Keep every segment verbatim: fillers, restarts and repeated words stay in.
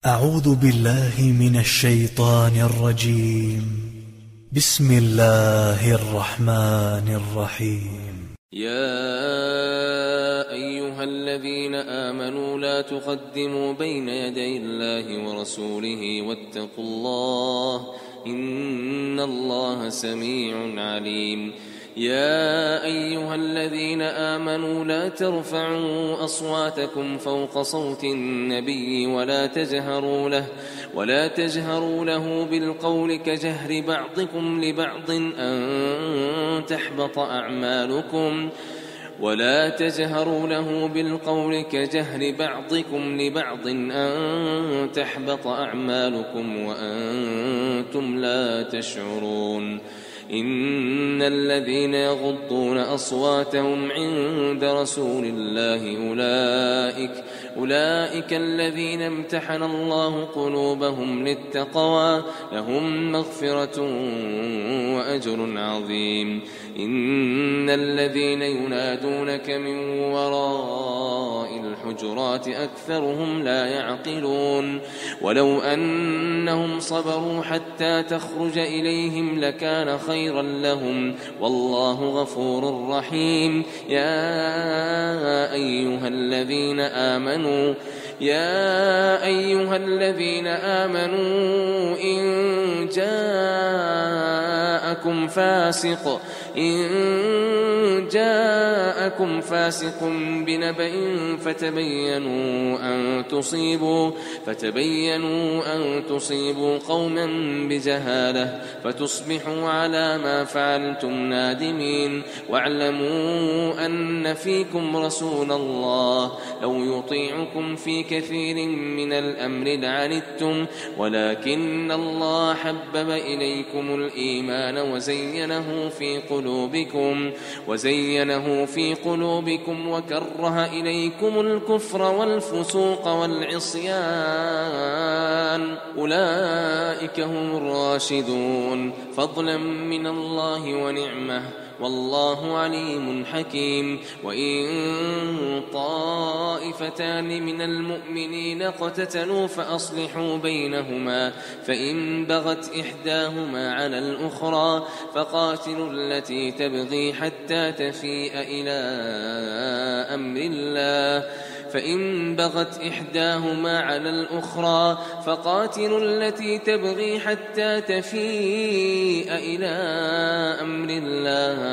أعوذ بالله من الشيطان الرجيم. بسم الله الرحمن الرحيم. يا أيها الذين آمنوا لا تقدموا بين يدي الله ورسوله واتقوا الله إن الله سميع عليم. يا أيها الذين آمنوا لا ترفعوا أصواتكم فوق صوت النبي ولا تجهروا له ولا تجهروا له بالقول كجهر بعضكم لبعض أن تحبط أعمالكم ولا تجهروا له بالقول كجهر بعضكم لبعض أن تحبط أعمالكم وأنتم لا تشعرون. إن الذين يغضون أصواتهم عند رسول الله أولئك أولئك الذين امتحن الله قلوبهم للتقوى لهم مغفرة وأجر عظيم. إن الذين ينادونك من وراء الحجرات أكثرهم لا يعقلون. ولو أنهم صبروا حتى تخرج إليهم لكان خيرا لهم والله غفور رحيم. يا أيها الذين آمنوا يا أيها الذين آمنوا إن جاءكم فاسق إن جاءكم فاسق بنبأ فتبينوا أن تصيبوا فتبينوا أن تصيبوا قوما بجهالة فتصبحوا على ما فعلتم نادمين. واعلموا أن فيكم رسول الله لو يطيعكم في كثير من الأمر لعنتم ولكن الله حبب إليكم الإيمان وزينه في قلوبكم وزينه في قلوبكم وكره إليكم الكفر والفسوق والعصيان أولئك هم الراشدون فضلا من الله ونعمه والله عليم حكيم. وإن طائفتان من المؤمنين اقتتلوا فأصلحوا بينهما فإن بغت إحداهما على الأخرى فقاتلوا التي تبغي حتى تفيء إلى أمر الله فإن بغت إحداهما على الأخرى فقاتلوا التي تبغي حتى تفيء إلى أمر الله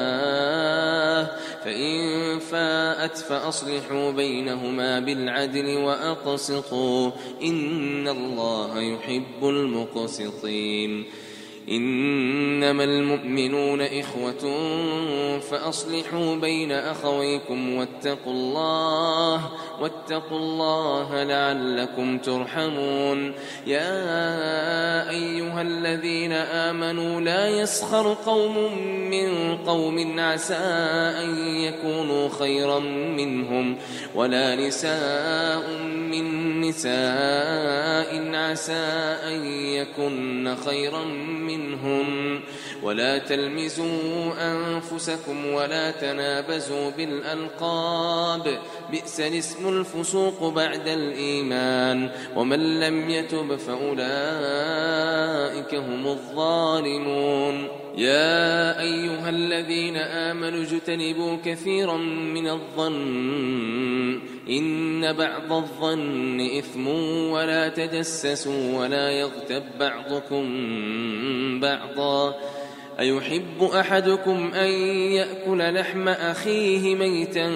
فإن فاءت فأصلحوا بينهما بالعدل وأقسطوا إن الله يحب المقسطين. إنما المؤمنون إخوة فأصلحوا بين أخويكم واتقوا الله واتقوا الله لعلكم ترحمون. يا أيها الذين آمنوا لا يسخر قوم من قوم عسى أن يكونوا خيرا منهم ولا نساء من نساء عسى أن يكن خيرا منهم ولا تلمزوا أنفسكم ولا تنابزوا بالألقاب بئس الاسم الفسوق بعد الإيمان ومن لم يتب فأولئك هم الظالمون. يا أيها الذين آمنوا اجتنبوا كثيرا من الظن إن بعض الظن إثم ولا تجسسوا ولا يغتب بعضكم بعضا أيحب أحدكم أن يأكل لحم أخيه ميتا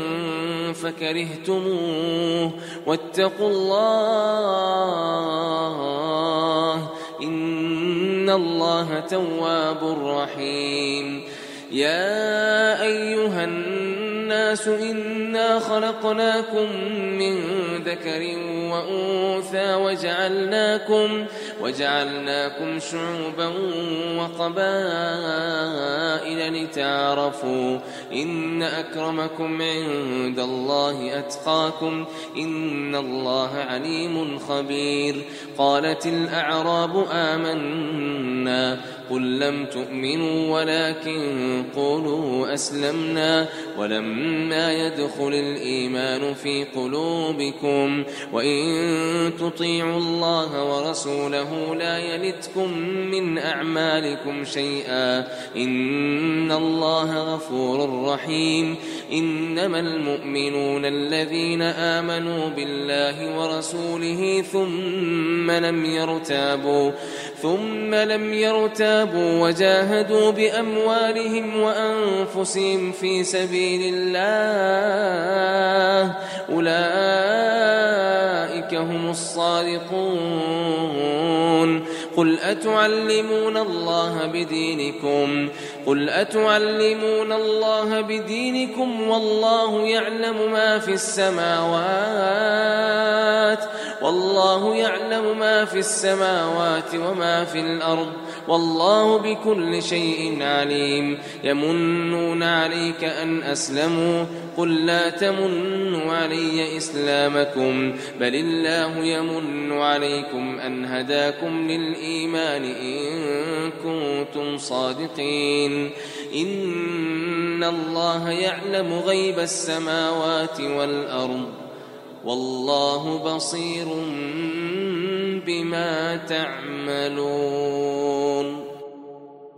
فكرهتموه واتقوا الله إن الله تواب رحيم. يا أيها الناس إنا خلقناكم من ذكر وأنثى وجعلناكم وجعلناكم شعوبا وقبائل لتعارفوا إن أكرمكم عند الله أتقاكم إن الله عليم خبير. قالت الأعراب آمنا قل لم تؤمنوا ولكن قولوا أسلمنا ولما يدخل الإيمان في قلوبكم يلدكم وإن تطيعوا الله ورسوله لا يلدكم من أعمالكم شيئا إن الله غفور رحيم إنما المؤمنون الذين آمنوا بالله ورسوله ثم لم يرتابوا ثم لم يرتابوا وجاهدوا بأموالهم وأنفسهم في سبيل الله أولئك هم الصادقون قل أتعلمون الله بدينكم قل أتعلمون الله بدينكم والله يعلم ما في السماوات والله يعلم ما في السماوات وما في الأرض والله بكل شيء عليم يمنون عليك أن أسلموا قل لا تمنوا علي إسلامكم بل الله يمن عليكم أن هداكم للإيمان إن كنتم صادقين إن الله يعلم غيب السماوات والأرض والله بصير بما تعملون